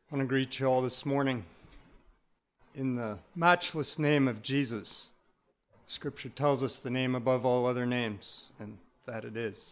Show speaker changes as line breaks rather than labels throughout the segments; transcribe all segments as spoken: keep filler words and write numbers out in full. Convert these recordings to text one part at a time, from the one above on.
I want to greet you all this morning in the matchless name of Jesus. Scripture tells us the name above all other names, and that it is.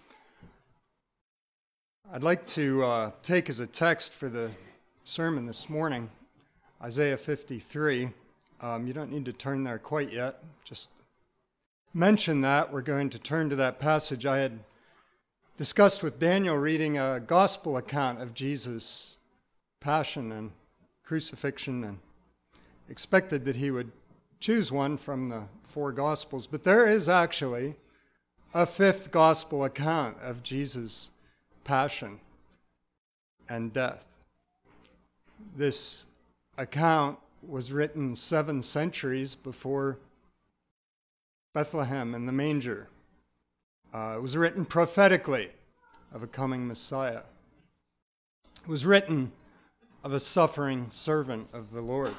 I'd like to uh, take as a text for the sermon this morning, Isaiah fifty-three. Um, you don't need to turn there quite yet. Just mention that. We're going to turn to that passage. I had discussed with Daniel reading a gospel account of Jesus' passion and crucifixion, and expected that he would choose one from the four gospels. But there is actually a fifth gospel account of Jesus' passion and death. This account was written seven centuries before Bethlehem and the manger. Uh, it was written prophetically of a coming Messiah. It was written of a suffering servant of the Lord.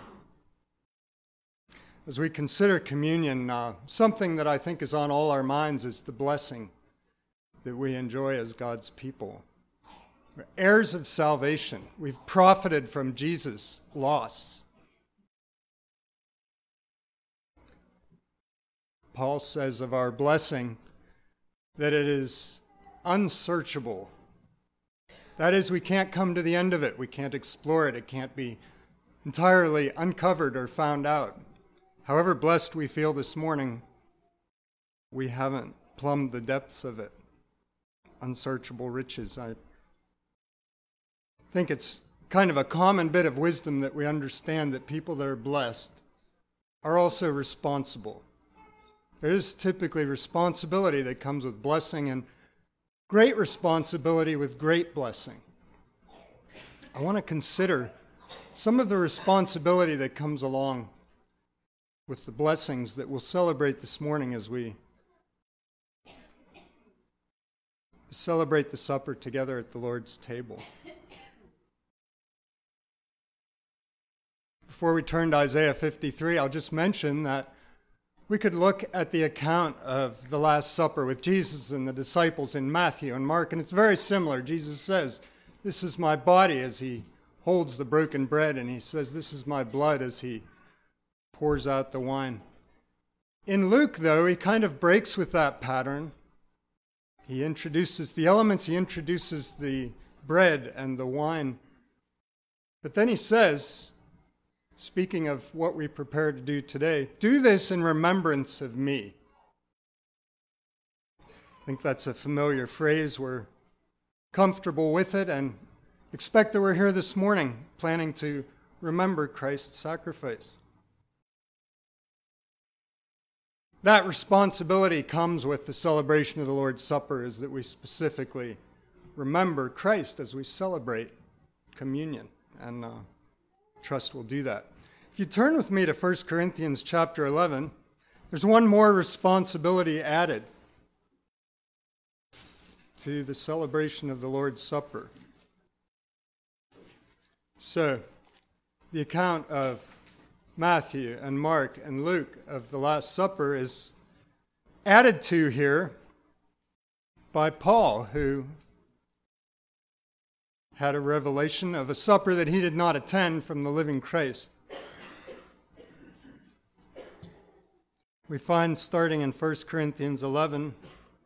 As we consider communion, uh, something that I think is on all our minds is the blessing that we enjoy as God's people. We're heirs of salvation. We've profited from Jesus' loss. Paul says of our blessing that it is unsearchable. That is, we can't come to the end of it. We can't explore it. It can't be entirely uncovered or found out. However blessed we feel this morning, we haven't plumbed the depths of it. Unsearchable riches. I think it's kind of a common bit of wisdom that we understand that people that are blessed are also responsible. There is typically responsibility that comes with blessing, and great responsibility with great blessing. I want to consider some of the responsibility that comes along with the blessings that we'll celebrate this morning as we celebrate the supper together at the Lord's table. Before we turn to Isaiah fifty-three, I'll just mention that we could look at the account of the Last Supper with Jesus and the disciples in Matthew and Mark, and it's very similar. Jesus says, "This is my body," as he holds the broken bread, and he says, "This is my blood," as he pours out the wine. In Luke, though, he kind of breaks with that pattern. He introduces the elements, he introduces the bread and the wine, but then he says, speaking of what we prepare to do today, "Do this in remembrance of me." I think that's a familiar phrase. We're comfortable with it and expect that we're here this morning planning to remember Christ's sacrifice. That responsibility comes with the celebration of the Lord's Supper, is that we specifically remember Christ as we celebrate communion, and uh, trust we'll do that. If you turn with me to First Corinthians chapter eleven, there's one more responsibility added to the celebration of the Lord's Supper. So, the account of Matthew and Mark and Luke of the Last Supper is added to here by Paul, who had a revelation of a supper that he did not attend from the living Christ. We find, starting in First Corinthians eleven,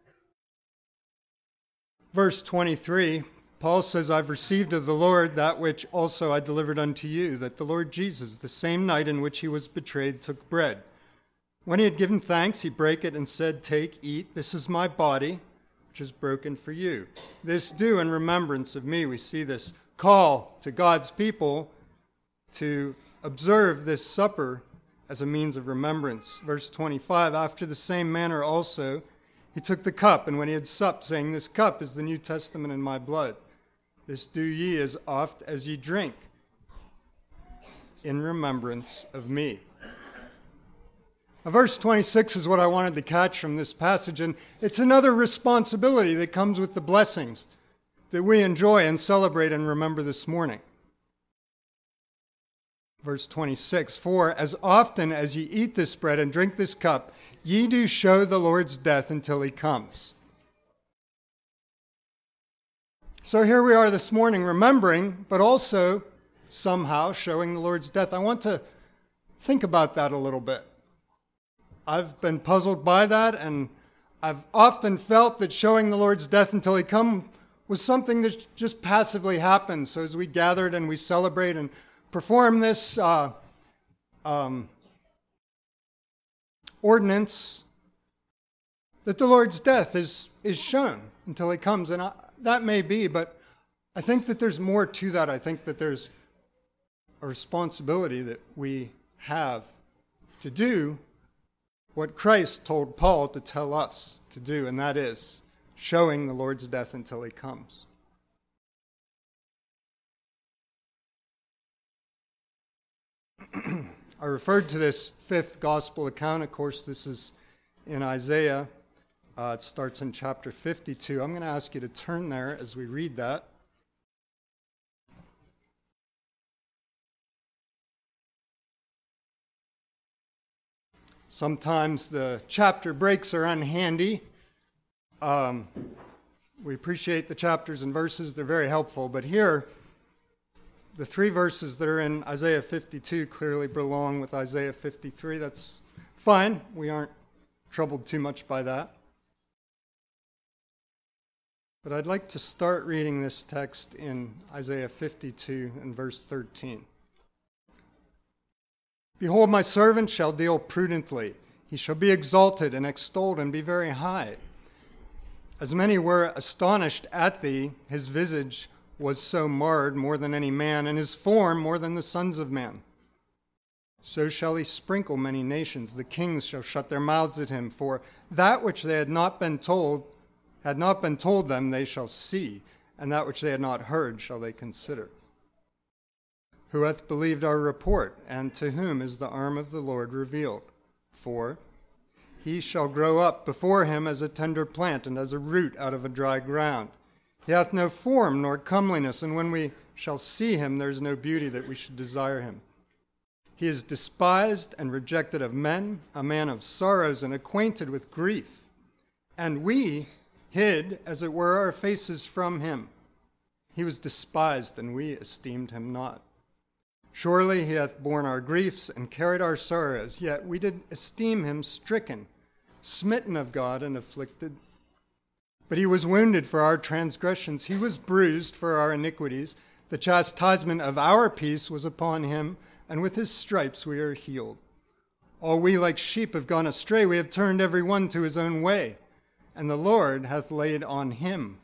verse twenty-three, Paul says, "I've received of the Lord that which also I delivered unto you, that the Lord Jesus, the same night in which he was betrayed, took bread. When he had given thanks, he brake it and said, 'Take, eat, this is my body, which is broken for you. This do in remembrance of me.'" We see this call to God's people to observe this supper as a means of remembrance. Verse twenty-five, "After the same manner also he took the cup, and when he had supped, saying, 'This cup is the New Testament in my blood. This do ye as oft as ye drink in remembrance of me.'" Now, verse twenty-six is what I wanted to catch from this passage, and it's another responsibility that comes with the blessings that we enjoy and celebrate and remember this morning. Verse twenty-six, "For as often as ye eat this bread and drink this cup, ye do show the Lord's death until he comes." So here we are this morning remembering, but also somehow showing the Lord's death. I want to think about that a little bit. I've been puzzled by that, and I've often felt that showing the Lord's death until he come was something that just passively happened. So as we gathered and we celebrate and perform this uh, um, ordinance, that the Lord's death is, is shown until he comes. And I, that may be, but I think that there's more to that. I think that there's a responsibility that we have to do what Christ told Paul to tell us to do, and that is showing the Lord's death until he comes. I referred to this fifth gospel account. Of course, this is in Isaiah. Uh, it starts in chapter fifty-two. I'm going to ask you to turn there as we read that. Sometimes the chapter breaks are unhandy. Um, we appreciate the chapters and verses. They're very helpful. But here, the three verses that are in Isaiah fifty-two clearly belong with Isaiah fifty-three. That's fine. We aren't troubled too much by that. But I'd like to start reading this text in Isaiah fifty-two and verse thirteen. Behold, my servant shall deal prudently. He shall be exalted and extolled and be very high. As many were astonished at thee, his visage was so marred more than any man, and his form more than the sons of men. So shall he sprinkle many nations. The kings shall shut their mouths at him, for that which they had not been told, had not been told them, they shall see, and that which they had not heard shall they consider. Who hath believed our report, and to whom is the arm of the Lord revealed? For he shall grow up before him as a tender plant, and as a root out of a dry ground. He hath no form nor comeliness, and when we shall see him, there is no beauty that we should desire him. He is despised and rejected of men, a man of sorrows and acquainted with grief. And we hid, as it were, our faces from him. He was despised, and we esteemed him not. Surely he hath borne our griefs and carried our sorrows, yet we did esteem him stricken, smitten of God, and afflicted. But he was wounded for our transgressions, he was bruised for our iniquities. The chastisement of our peace was upon him, and with his stripes we are healed. All we like sheep have gone astray, we have turned every one to his own way, and the Lord hath laid on him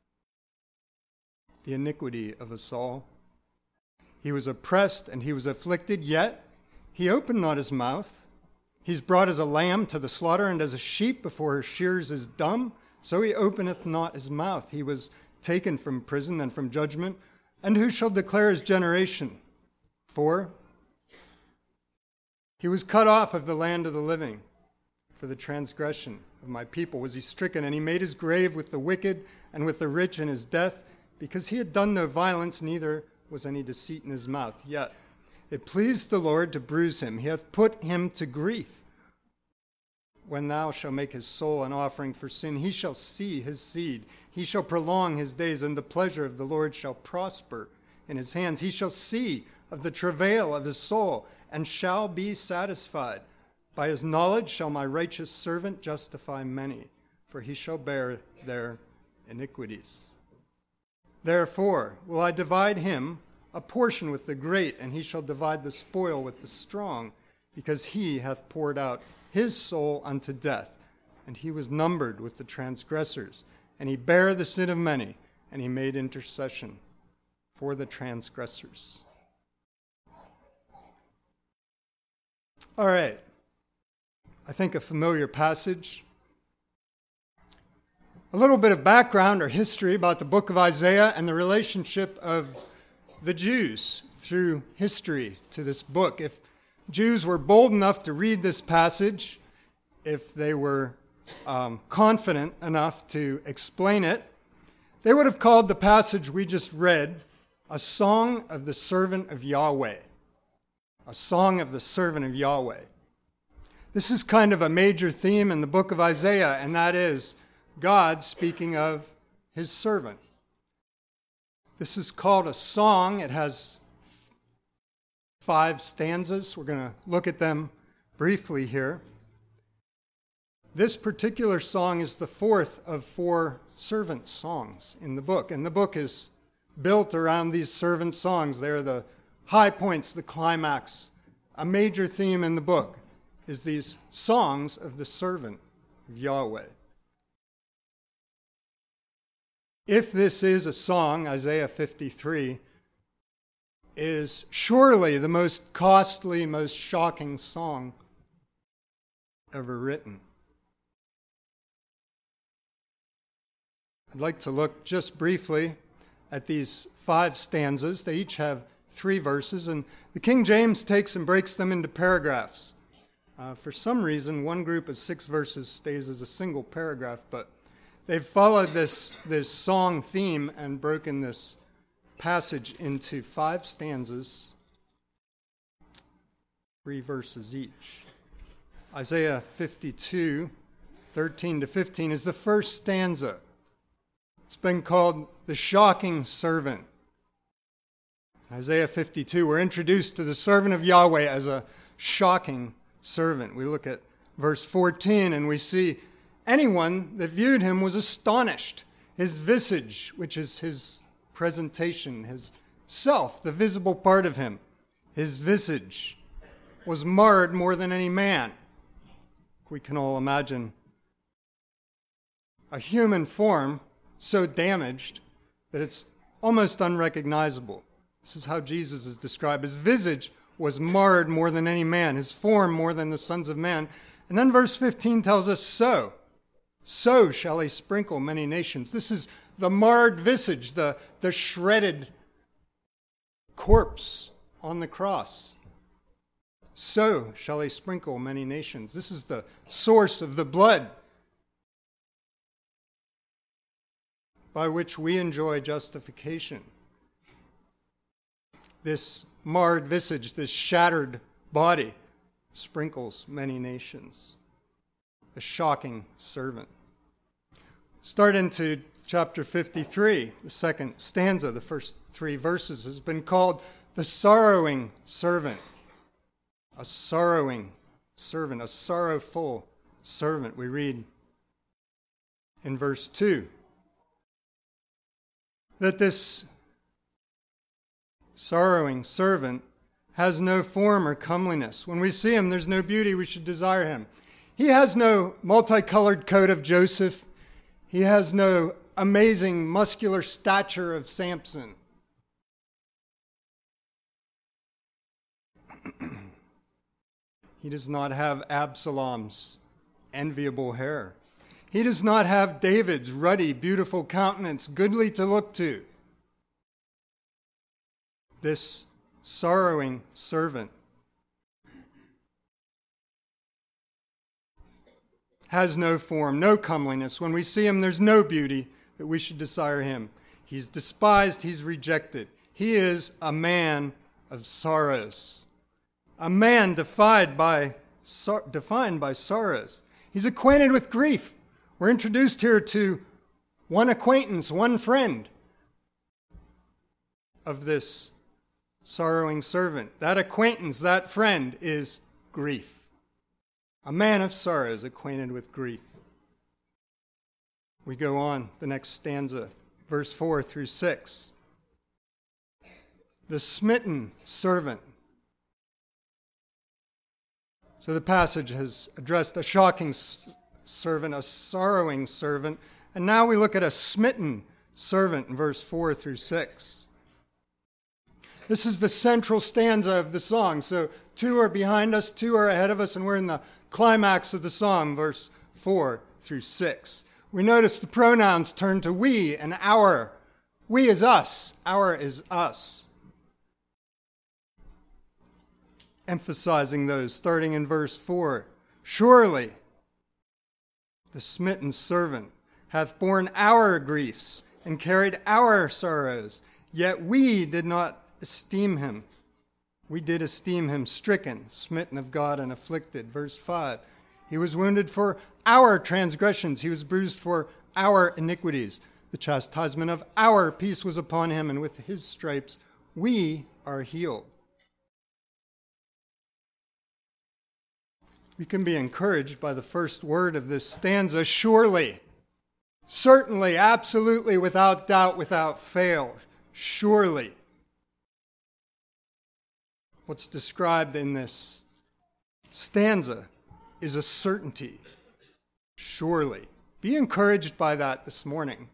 the iniquity of us all. He was oppressed and he was afflicted, yet he opened not his mouth. He's brought as a lamb to the slaughter, and as a sheep before her shears is dumb, so he openeth not his mouth. He was taken from prison and from judgment, and who shall declare his generation? For he was cut off of the land of the living. For the transgression of my people was he stricken, and he made his grave with the wicked and with the rich in his death, because he had done no violence, neither was any deceit in his mouth. Yet it pleased the Lord to bruise him. He hath put him to grief. When thou shalt make his soul an offering for sin, he shall see his seed. He shall prolong his days, and the pleasure of the Lord shall prosper in his hands. He shall see of the travail of his soul, and shall be satisfied. By his knowledge shall my righteous servant justify many, for he shall bear their iniquities. Therefore will I divide him a portion with the great, and he shall divide the spoil with the strong, because he hath poured out his soul unto death, and he was numbered with the transgressors, and he bare the sin of many, and he made intercession for the transgressors. All right. I think a familiar passage. A little bit of background or history about the book of Isaiah and the relationship of the Jews through history to this book. If Jews were bold enough to read this passage, if they were um, confident enough to explain it, they would have called the passage we just read a song of the servant of Yahweh. A song of the servant of Yahweh. This is kind of a major theme in the book of Isaiah, and that is God speaking of his servant. This is called a song. It has five stanzas. We're going to look at them briefly here. This particular song is the fourth of four servant songs in the book, and the book is built around these servant songs. They're the high points, the climax. A major theme in the book is these songs of the servant of Yahweh. If this is a song, Isaiah fifty-three is surely the most costly, most shocking song ever written. I'd like to look just briefly at these five stanzas. They each have three verses, and the King James takes and breaks them into paragraphs. Uh, for some reason, one group of six verses stays as a single paragraph, but they've followed this, this song theme and broken this passage into five stanzas, three verses each. Isaiah fifty-two, thirteen to fifteen is the first stanza. It's been called the shocking servant. Isaiah fifty-two, we're introduced to the servant of Yahweh as a shocking servant. We look at verse fourteen and we see anyone that viewed him was astonished. His visage, which is his presentation, his self, the visible part of him, his visage was marred more than any man. We can all imagine a human form so damaged that it's almost unrecognizable. This is how Jesus is described. His visage was marred more than any man, his form more than the sons of man. And then verse fifteen tells us, so, so shall he sprinkle many nations. This is the marred visage, the, the shredded corpse on the cross. So shall he sprinkle many nations. This is the source of the blood by which we enjoy justification. This marred visage, this shattered body, sprinkles many nations. The shocking servant. Start into chapter fifty-three, the second stanza, the first three verses, has been called the sorrowing servant. A sorrowing servant, a sorrowful servant. We read in verse two that this sorrowing servant has no form or comeliness. When we see him, there's no beauty we should desire him. He has no multicolored coat of Joseph. He has no amazing muscular stature of Samson. He does not have Absalom's enviable hair. He does not have David's ruddy, beautiful countenance, goodly to look to. This sorrowing servant has no form, no comeliness. When we see him, there's no beauty that we should desire him. He's despised, he's rejected. He is a man of sorrows, a man defied by, sor- defined by sorrows. He's acquainted with grief. We're introduced here to one acquaintance, one friend of this sorrowing servant. That acquaintance, that friend is grief. A man of sorrows, acquainted with grief. We go on, the next stanza, verse four through six. The smitten servant. So the passage has addressed a shocking servant, a sorrowing servant, and now we look at a smitten servant in verse four through six. This is the central stanza of the song. So two are behind us, two are ahead of us, and we're in the climax of the song, verse four through six. We notice the pronouns turn to we and our. We is us, our is us. Emphasizing those, starting in verse four. Surely the smitten servant hath borne our griefs and carried our sorrows, yet we did not esteem him. We did esteem him stricken, smitten of God, and afflicted. Verse five. He was wounded for our transgressions. He was bruised for our iniquities. The chastisement of our peace was upon him, and with his stripes we are healed. We can be encouraged by the first word of this stanza, surely, certainly, absolutely, without doubt, without fail, surely. What's described in this stanza is a certainty, surely. Be encouraged by that this morning.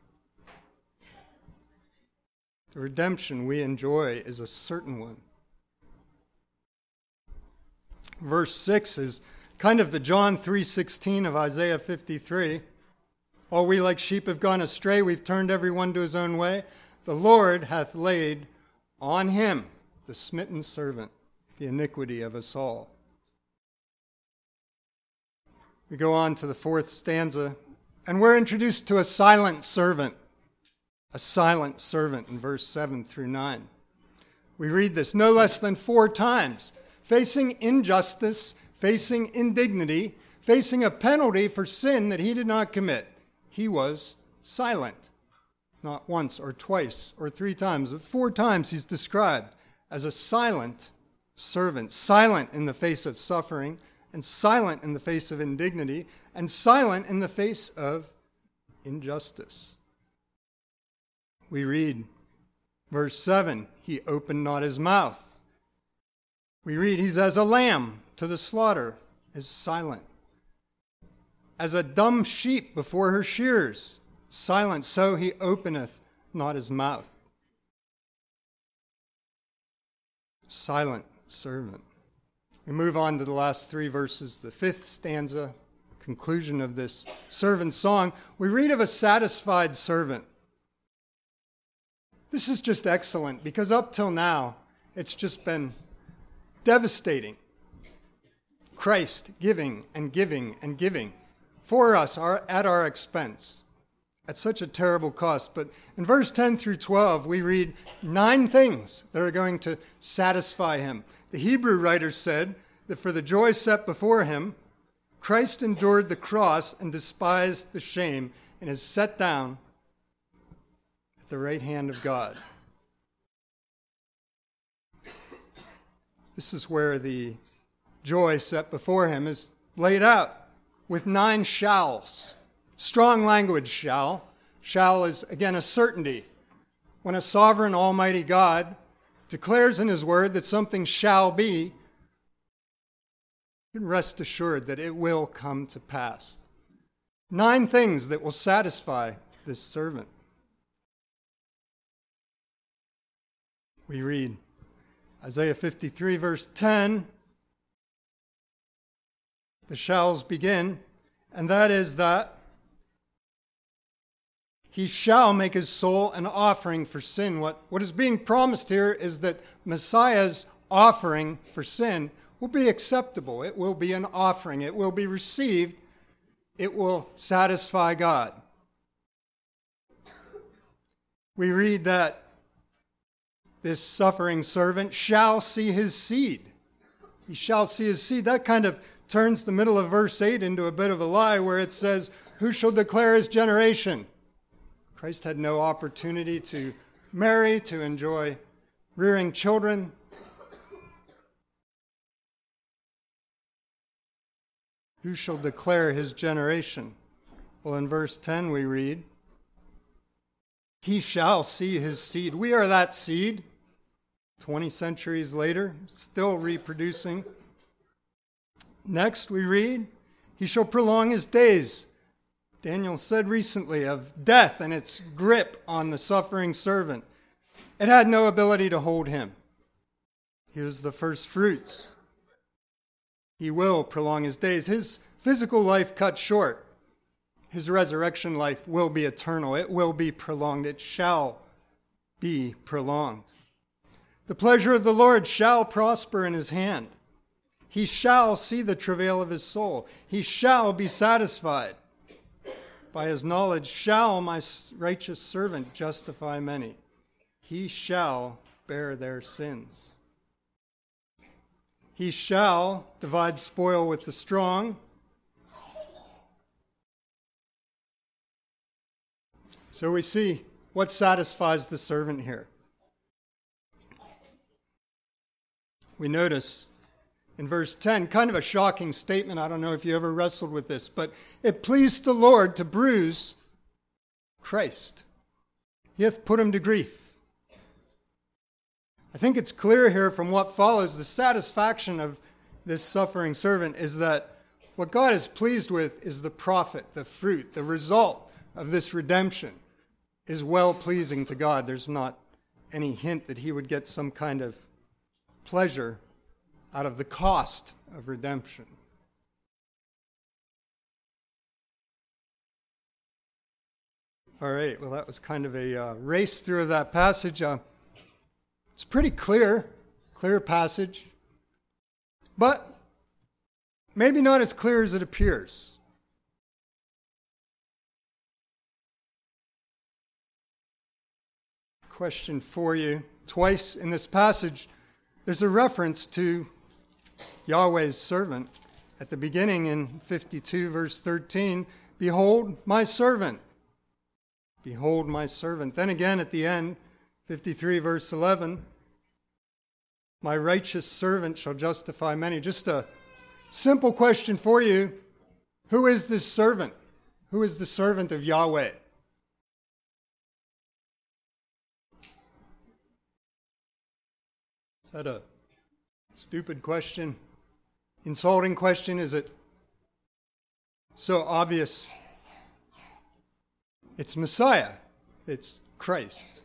The redemption we enjoy is a certain one. Verse six is kind of the John three sixteen of Isaiah fifty-three. All we like sheep have gone astray, we've turned every one to his own way. The Lord hath laid on him, the smitten servant, the iniquity of us all. We go on to the fourth stanza, and we're introduced to a silent servant. A silent servant in verse seven through nine. We read this no less than four times, facing injustice, facing indignity, facing a penalty for sin that he did not commit. He was silent. Not once or twice or three times, but four times he's described as a silent servant, silent in the face of suffering, and silent in the face of indignity, and silent in the face of injustice. We read, verse seven, he opened not his mouth. We read, he's as a lamb to the slaughter, is silent. As a dumb sheep before her shearers, silent, so he openeth not his mouth. Silent servant. We move on to the last three verses, the fifth stanza, conclusion of this servant song. We read of a satisfied servant. This is just excellent because up till now, it's just been devastating. Christ giving and giving and giving for us our, at our expense at such a terrible cost. But in verse ten through twelve, we read nine things that are going to satisfy him. The Hebrew writer said that for the joy set before him, Christ endured the cross and despised the shame and is set down at the right hand of God. This is where the joy set before him is laid out with nine shalls. Strong language, shall. Shall is, again, a certainty. When a sovereign almighty God declares in his word that something shall be, you can rest assured that it will come to pass. Nine things that will satisfy this servant. We read Isaiah fifty-three, verse ten. The shalls begin, and that is that he shall make his soul an offering for sin. What, what is being promised here is that Messiah's offering for sin will be acceptable. It will be an offering. It will be received. It will satisfy God. We read that this suffering servant shall see his seed. He shall see his seed. That kind of turns the middle of verse eight into a bit of a lie where it says, who shall declare his generation? Christ had no opportunity to marry, to enjoy rearing children. Who shall declare his generation? Well, in verse ten we read, he shall see his seed. We are that seed. Twenty centuries later, still reproducing. Next we read, he shall prolong his days. Daniel said recently of death and its grip on the suffering servant. It had no ability to hold him. He was the first fruits. He will prolong his days. His physical life cut short. His resurrection life will be eternal. It will be prolonged. It shall be prolonged. The pleasure of the Lord shall prosper in his hand. He shall see the travail of his soul. He shall be satisfied. By his knowledge shall my righteous servant justify many. He shall bear their sins. He shall divide spoil with the strong. So we see what satisfies the servant here. We notice in verse ten. Kind of a shocking statement. I don't know if you ever wrestled with this, but it pleased the Lord to bruise Christ. He hath put him to grief. I think it's clear here from what follows, the satisfaction of this suffering servant is that what God is pleased with is the profit, the fruit, the result of this redemption is well-pleasing to God. There's not any hint that he would get some kind of pleasure out of the cost of redemption. All right, well, that was kind of a uh, race through of that passage. Uh, it's pretty clear, clear passage, but maybe not as clear as it appears. Question for you. Twice in this passage, there's a reference to Yahweh's servant. At the beginning in fifty-two, verse thirteen, behold my servant. Behold my servant. Then again at the end, fifty-three, verse eleven, my righteous servant shall justify many. Just a simple question for you. Who is this servant? Who is the servant of Yahweh? Is that a stupid question? Insulting question? Is it so obvious? It's Messiah. It's Christ.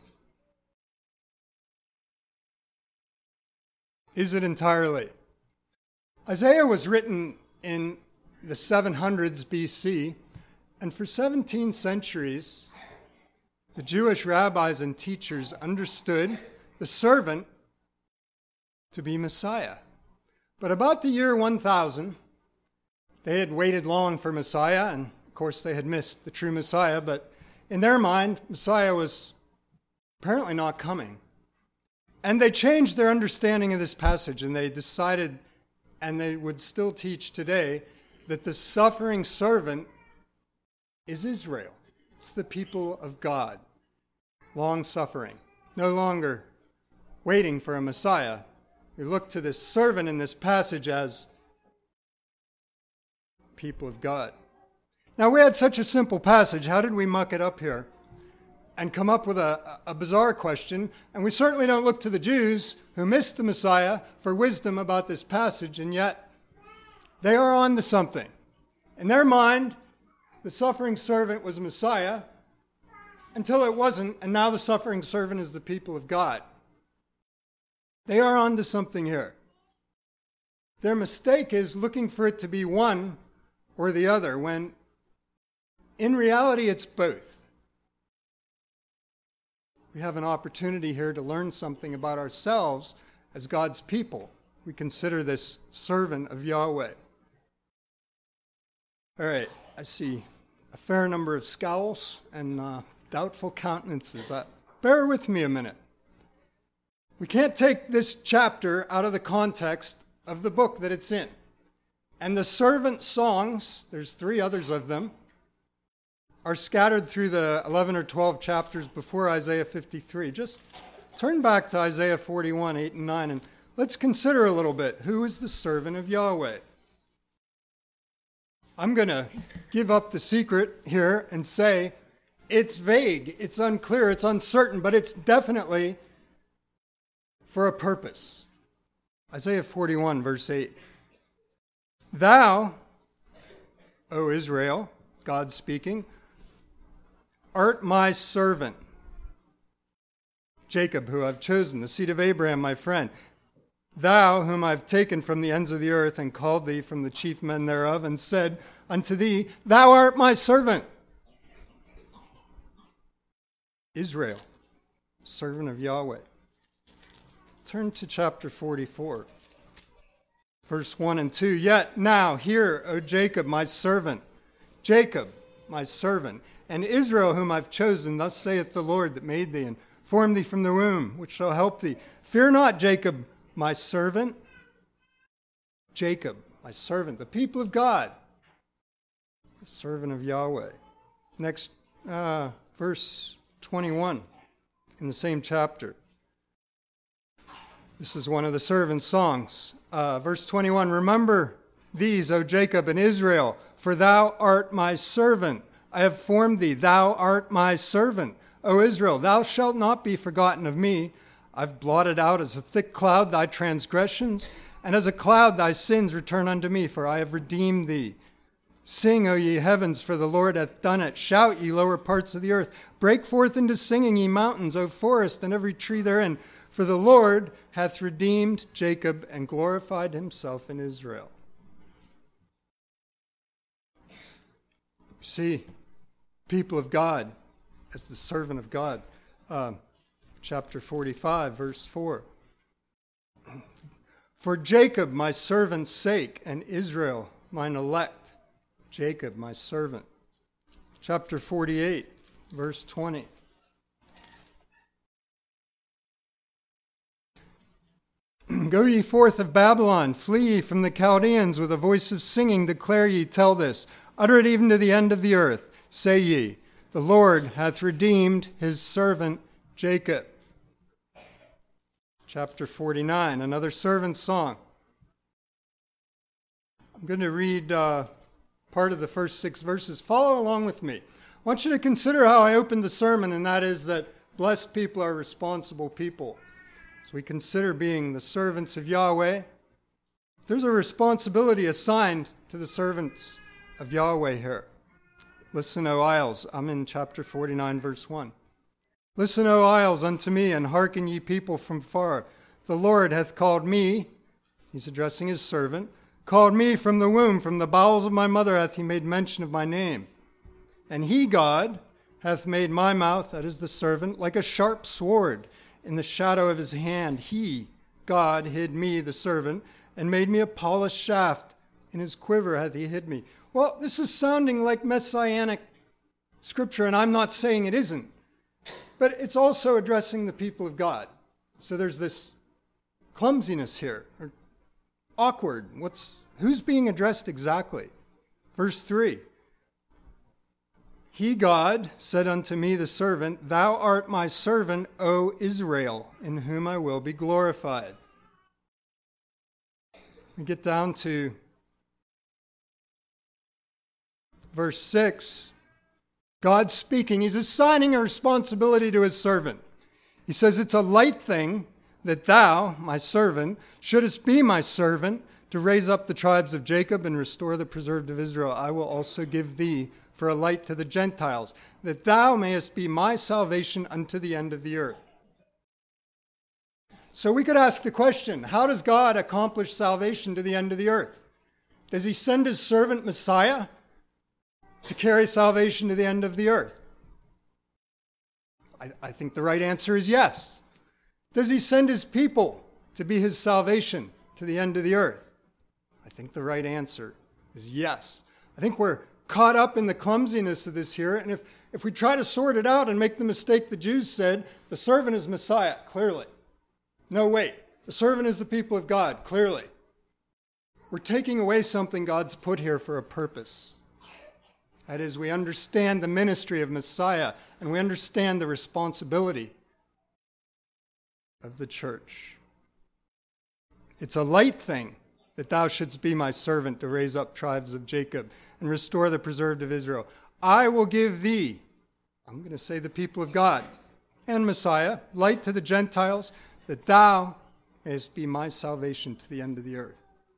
Is it entirely? Isaiah was written in the seven hundreds B C, and for seventeen centuries, the Jewish rabbis and teachers understood the servant to be Messiah. But about the year one thousand, they had waited long for Messiah, and of course they had missed the true Messiah, but in their mind, Messiah was apparently not coming. And they changed their understanding of this passage, and they decided, and they would still teach today, that the suffering servant is Israel. It's the people of God, long-suffering, no longer waiting for a Messiah. We look to this servant in this passage as people of God. Now, we had such a simple passage. How did we muck it up here and come up with a, a bizarre question? And we certainly don't look to the Jews who missed the Messiah for wisdom about this passage, and yet they are on to something. In their mind, the suffering servant was Messiah until it wasn't, and now the suffering servant is the people of God. They are on to something here. Their mistake is looking for it to be one or the other, when in reality it's both. We have an opportunity here to learn something about ourselves as God's people. We consider this servant of Yahweh. All right, I see a fair number of scowls and uh, doubtful countenances. Uh, bear with me a minute. We can't take this chapter out of the context of the book that it's in. And the servant songs, there's three others of them, are scattered through the eleven or twelve chapters before Isaiah fifty-three. Just turn back to Isaiah forty-one, eight and nine, and let's consider a little bit. Who is the servant of Yahweh? I'm going to give up the secret here and say it's vague, it's unclear, it's uncertain, but it's definitely for a purpose. Isaiah forty-one, verse eight. Thou, O Israel, God speaking, art my servant, Jacob, who I've chosen, the seed of Abraham, my friend. Thou, whom I've taken from the ends of the earth and called thee from the chief men thereof, and said unto thee, Thou art my servant. Israel, servant of Yahweh. Turn to chapter forty-four, verse one and two. Yet now hear, O Jacob, my servant, Jacob, my servant, and Israel, whom I've chosen, thus saith the Lord that made thee and formed thee from the womb, which shall help thee. Fear not, Jacob, my servant. Jacob, my servant, the people of God, the servant of Yahweh. Next, uh, verse twenty-one in the same chapter. This is one of the servant songs. Uh, verse twenty-one, remember these, O Jacob and Israel, for thou art my servant. I have formed thee. Thou art my servant. O Israel, thou shalt not be forgotten of me. I've blotted out as a thick cloud thy transgressions, and as a cloud thy sins return unto me, for I have redeemed thee. Sing, O ye heavens, for the Lord hath done it. Shout, ye lower parts of the earth. Break forth into singing, ye mountains, O forest, and every tree therein. For the Lord hath redeemed Jacob and glorified himself in Israel. See, people of God as the servant of God. Uh, chapter forty-five, verse four. For Jacob, my servant's sake, and Israel, mine elect. Jacob, my servant. Chapter forty-eight, verse twenty. Go ye forth of Babylon, flee ye from the Chaldeans, with a voice of singing declare ye, tell this. Utter it even to the end of the earth. Say ye, the Lord hath redeemed his servant Jacob. Chapter forty-nine, another servant song. I'm going to read uh, part of the first six verses. Follow along with me. I want you to consider how I opened the sermon, and that is that blessed people are responsible people. As we consider being the servants of Yahweh, there's a responsibility assigned to the servants of Yahweh here. Listen, O isles. I'm in chapter forty-nine, verse one. Listen, O isles, unto me, and hearken, ye people from far. The Lord hath called me, he's addressing his servant, called me from the womb, from the bowels of my mother hath he made mention of my name. And he, God, hath made my mouth, that is the servant, like a sharp sword. In the shadow of his hand, he, God, hid me, the servant, and made me a polished shaft. In his quiver hath he hid me. Well, this is sounding like messianic scripture, and I'm not saying it isn't. But it's also addressing the people of God. So there's this clumsiness here, or awkward. What's who's being addressed exactly? Verse three. He, God, said unto me, the servant, thou art my servant, O Israel, in whom I will be glorified. We get down to verse six. God speaking, he's assigning a responsibility to his servant. He says, it's a light thing that thou, my servant, shouldest be my servant to raise up the tribes of Jacob and restore the preserved of Israel. I will also give thee for a light to the Gentiles, that thou mayest be my salvation unto the end of the earth. So we could ask the question, how does God accomplish salvation to the end of the earth? Does he send his servant Messiah to carry salvation to the end of the earth? I, I think the right answer is yes. Does he send his people to be his salvation to the end of the earth? I think the right answer is yes. I think we're caught up in the clumsiness of this here, and if, if we try to sort it out and make the mistake the Jews said, the servant is Messiah, clearly. No, wait, the servant is the people of God, clearly. We're taking away something God's put here for a purpose. That is, we understand the ministry of Messiah, and we understand the responsibility of the church. It's a light thing that thou shouldst be my servant to raise up tribes of Jacob and restore the preserved of Israel. I will give thee, I'm going to say the people of God, and Messiah, light to the Gentiles, that thou mayest be my salvation to the end of the earth.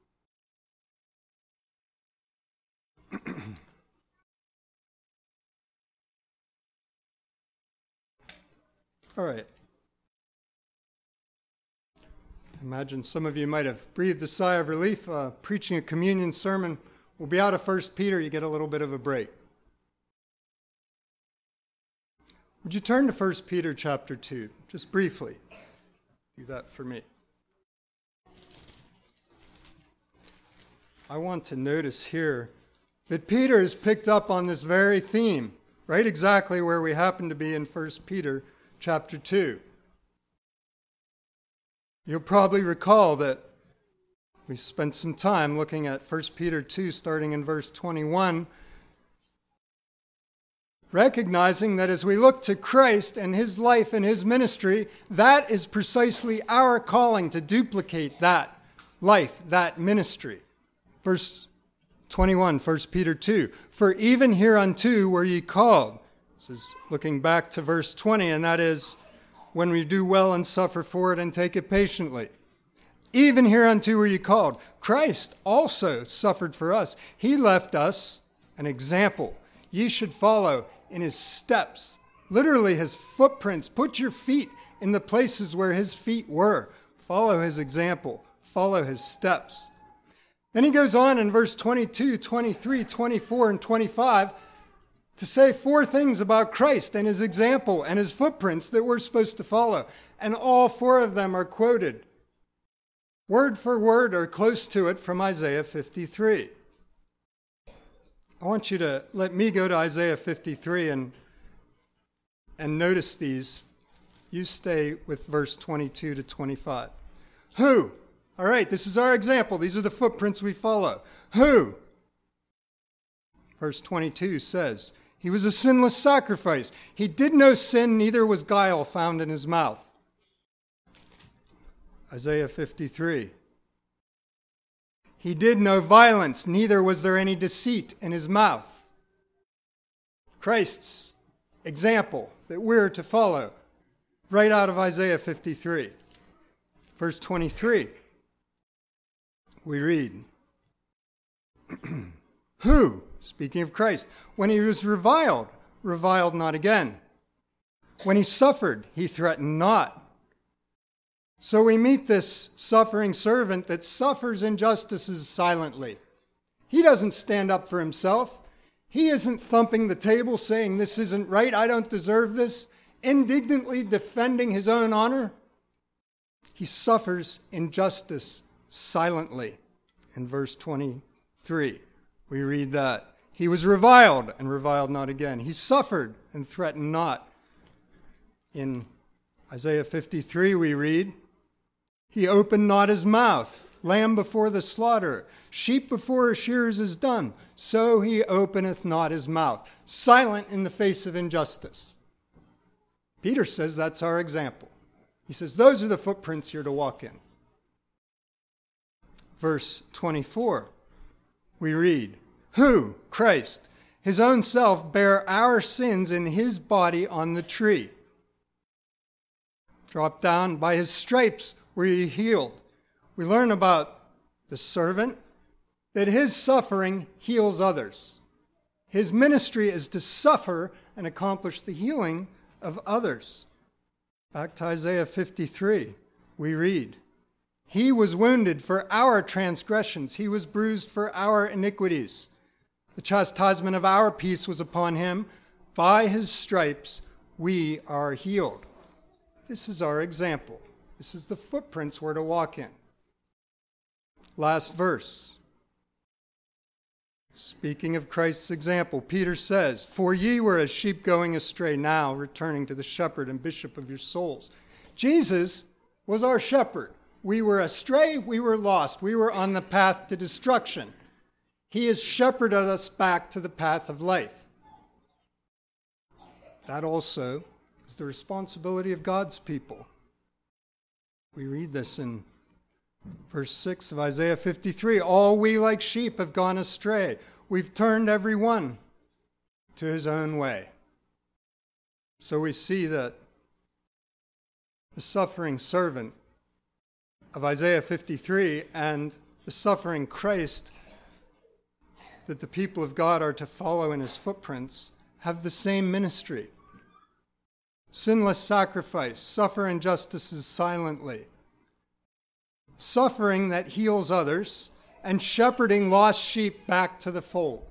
All right. Imagine some of you might have breathed a sigh of relief. Uh, preaching a communion sermon. We'll be out of First Peter. You get a little bit of a break. Would you turn to First Peter chapter two, just briefly? Do that for me. I want to notice here that Peter has picked up on this very theme, right exactly where we happen to be in First Peter chapter two. You'll probably recall that we spent some time looking at First Peter two, starting in verse twenty-one. recognizing that as we look to Christ and his life and his ministry, that is precisely our calling to duplicate that life, that ministry. Verse twenty-one, First Peter two, for even hereunto were ye called. This is looking back to verse twenty, and that is, when we do well and suffer for it and take it patiently. Even hereunto were ye called. Christ also suffered for us. He left us an example. Ye should follow in his steps, literally his footprints. Put your feet in the places where his feet were. Follow his example. Follow his steps. Then he goes on in verse twenty-two, twenty-three, twenty-four, and twenty-five to say four things about Christ and his example and his footprints that we're supposed to follow. And all four of them are quoted word for word or close to it from Isaiah fifty-three. I want you to let me go to Isaiah fifty-three and, and notice these. You stay with verse twenty-two to twenty-five. Who? All right, this is our example. These are the footprints we follow. Who? Verse twenty-two says, he was a sinless sacrifice. He did no sin, neither was guile found in his mouth. Isaiah fifty-three. He did no violence, neither was there any deceit in his mouth. Christ's example that we're to follow, right out of Isaiah fifty-three. Verse twenty-three, we read, who, speaking of Christ, when he was reviled, reviled not again. When he suffered, he threatened not. So we meet this suffering servant that suffers injustices silently. He doesn't stand up for himself. He isn't thumping the table saying, this isn't right, I don't deserve this, indignantly defending his own honor. He suffers injustice silently. In verse twenty-three, we read that. He was reviled and reviled not again. He suffered and threatened not. In Isaiah fifty-three, we read, he opened not his mouth, lamb before the slaughter, sheep before a shears is done, so he openeth not his mouth, silent in the face of injustice. Peter says that's our example. He says those are the footprints you're to walk in. Verse twenty-four, we read, who, Christ, his own self bare our sins in his body on the tree. Drop down, by his stripes were ye healed. We learn about the servant, that his suffering heals others. His ministry is to suffer and accomplish the healing of others. Back to Isaiah fifty-three, we read, he was wounded for our transgressions. He was bruised for our iniquities. The chastisement of our peace was upon him. By his stripes we are healed. This is our example. This is the footprints we're to walk in. Last verse. Speaking of Christ's example, Peter says, for ye were as sheep going astray, now returning to the shepherd and bishop of your souls. Jesus was our shepherd. We were astray, we were lost, we were on the path to destruction. He has shepherded us back to the path of life. That also is the responsibility of God's people. We read this in verse six of Isaiah fifty-three. All we like sheep have gone astray. We've turned every one to his own way. So we see that the suffering servant of Isaiah fifty-three and the suffering Christ that the people of God are to follow in his footprints have the same ministry. Sinless sacrifice, suffer injustices silently, suffering that heals others, and shepherding lost sheep back to the fold.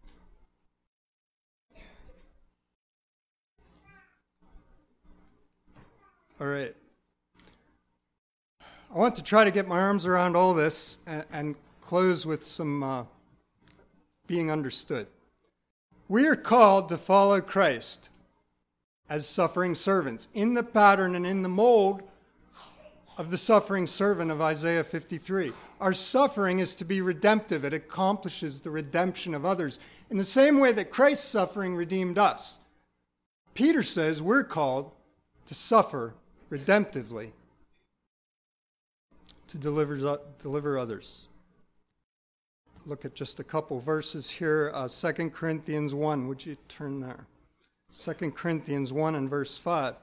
All right. I want to try to get my arms around all this and, and close with some uh, being understood. We are called to follow Christ as suffering servants in the pattern and in the mold of the suffering servant of Isaiah fifty-three. Our suffering is to be redemptive. It accomplishes the redemption of others in the same way that Christ's suffering redeemed us. Peter says we're called to suffer redemptively, to deliver, deliver others. Look at just a couple verses here. Uh, Second Corinthians one, would you turn there? Second Corinthians one and verse five.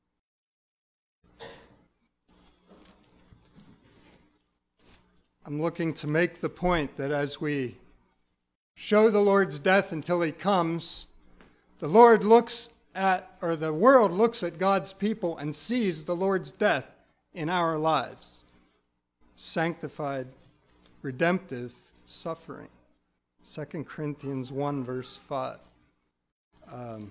I'm looking to make the point that as we show the Lord's death until he comes, the Lord looks at, or the world looks at God's people and sees the Lord's death in our lives. Sanctified, redemptive suffering. Second Corinthians one, verse five. Um,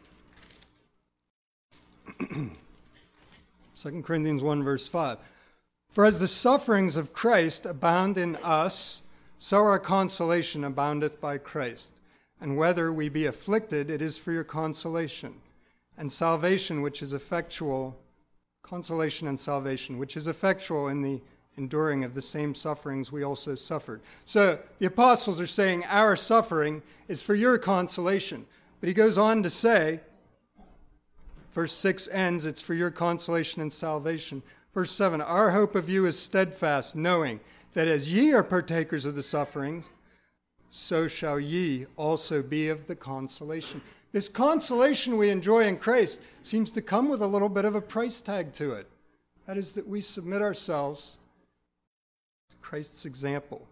Second Corinthians one, verse five. For as the sufferings of Christ abound in us, so our consolation aboundeth by Christ. And whether we be afflicted, it is for your consolation. And salvation, which is effectual, consolation and salvation, which is effectual in the enduring of the same sufferings we also suffered. So the apostles are saying our suffering is for your consolation. But he goes on to say, verse six ends, it's for your consolation and salvation. Verse seven, our hope of you is steadfast, knowing that as ye are partakers of the sufferings, so shall ye also be of the consolation. This consolation we enjoy in Christ seems to come with a little bit of a price tag to it. That is that we submit ourselves to Christ's example.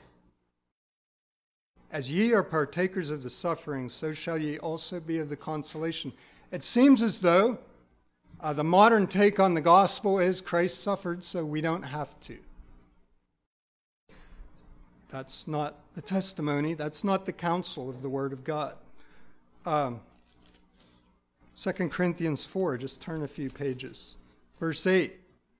As ye are partakers of the sufferings, so shall ye also be of the consolation. It seems as though Uh, the modern take on the gospel is Christ suffered, so we don't have to. That's not the testimony. That's not the counsel of the Word of God. Um, Second Corinthians four, just turn a few pages. Verse eight.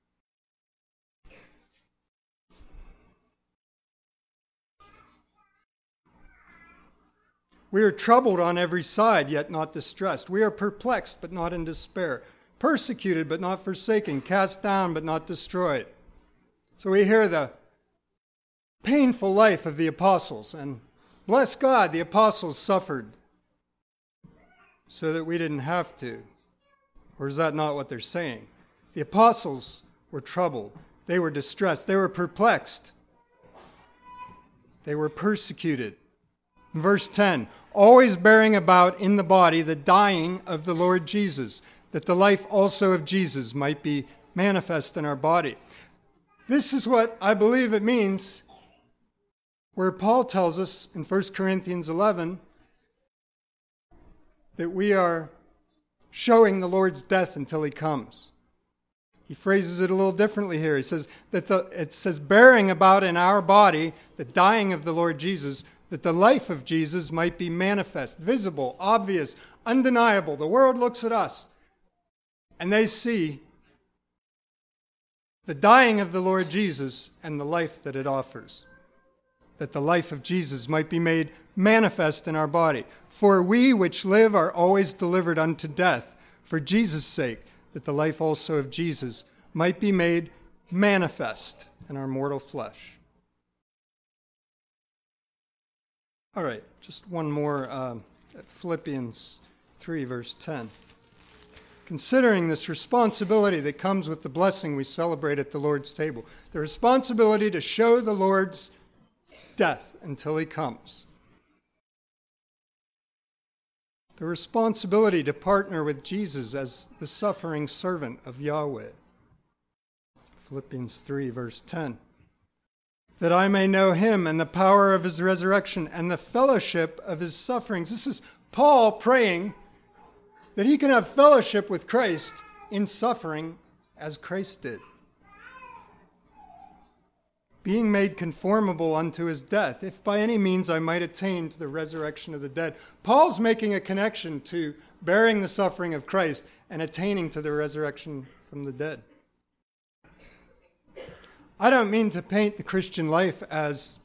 We are troubled on every side, yet not distressed. We are perplexed, but not in despair. Persecuted, but not forsaken. Cast down, but not destroyed. So we hear the painful life of the apostles. And bless God, the apostles suffered so that we didn't have to. Or is that not what they're saying? The apostles were troubled. They were distressed. They were perplexed. They were persecuted. Verse ten, always bearing about in the body the dying of the Lord Jesus, that the life also of Jesus might be manifest in our body. This is what I believe it means where Paul tells us in First Corinthians eleven that we are showing the Lord's death until he comes. He phrases it a little differently here. He says that the, it says bearing about in our body the dying of the Lord Jesus, that the life of Jesus might be manifest, visible, obvious, undeniable. The world looks at us and they see the dying of the Lord Jesus and the life that it offers, that the life of Jesus might be made manifest in our body. For we which live are always delivered unto death, for Jesus' sake, that the life also of Jesus might be made manifest in our mortal flesh. All right, just one more, uh, Philippians three, verse ten. Considering this responsibility that comes with the blessing we celebrate at the Lord's table, the responsibility to show the Lord's death until he comes, the responsibility to partner with Jesus as the suffering servant of Yahweh. Philippians three, verse ten. That I may know him and the power of his resurrection and the fellowship of his sufferings. This is Paul praying that he can have fellowship with Christ in suffering as Christ did. Being made conformable unto his death, if by any means I might attain to the resurrection of the dead. Paul's making a connection to bearing the suffering of Christ and attaining to the resurrection from the dead. I don't mean to paint the Christian life as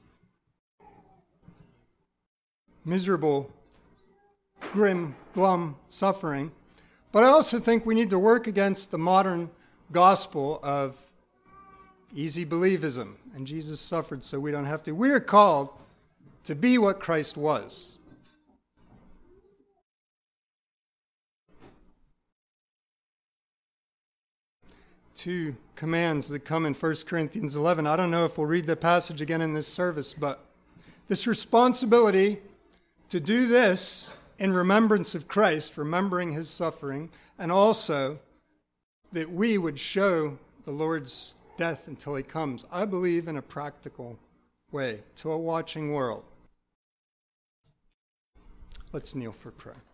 miserable, grim, glum suffering, but I also think we need to work against the modern gospel of easy believism, and Jesus suffered so we don't have to. We are called to be what Christ was. two commands that come in First Corinthians eleven. I don't know if we'll read the passage again in this service, but this responsibility to do this in remembrance of Christ, remembering his suffering, and also that we would show the Lord's death until he comes, I believe, in a practical way to a watching world. Let's kneel for prayer.